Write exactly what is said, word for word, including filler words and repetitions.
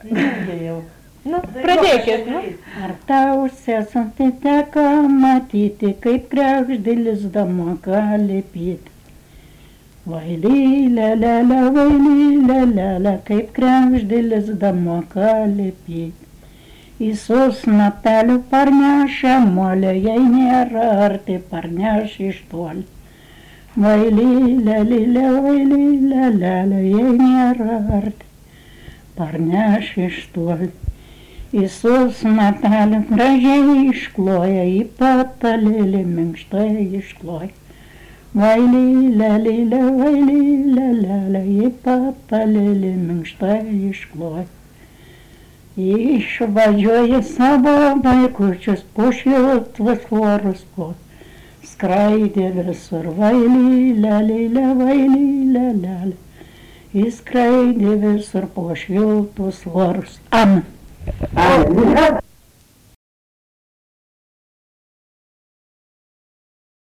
Negirdėjau. Nu, pradėkit, nu. Ar tau sesantį teko matyti, kaip kregždėlis damoka lipyti? Vaily, lelelė, vaily, lelelė, kaip kregždėlis damoka lipyti. Į susnaptelių parnešę molę, jei nėra arti parneš iš toli. Vaily, lelelė, vaily, lelelė, jei nėra arti parneš iš toli. Į susnaptelių gražiai iškloja, į patalėlį minkštai iškloja. Vaily, lelelė, vaily, lelelė, į patalėlį minkštai iškloja. Išvažiuoja savo vaikučius po šiltus orus, po skraidė visur. Vaily, lelelė, vaily, lelelė, įskraidė visur po šiltus orus. Amen. Amen.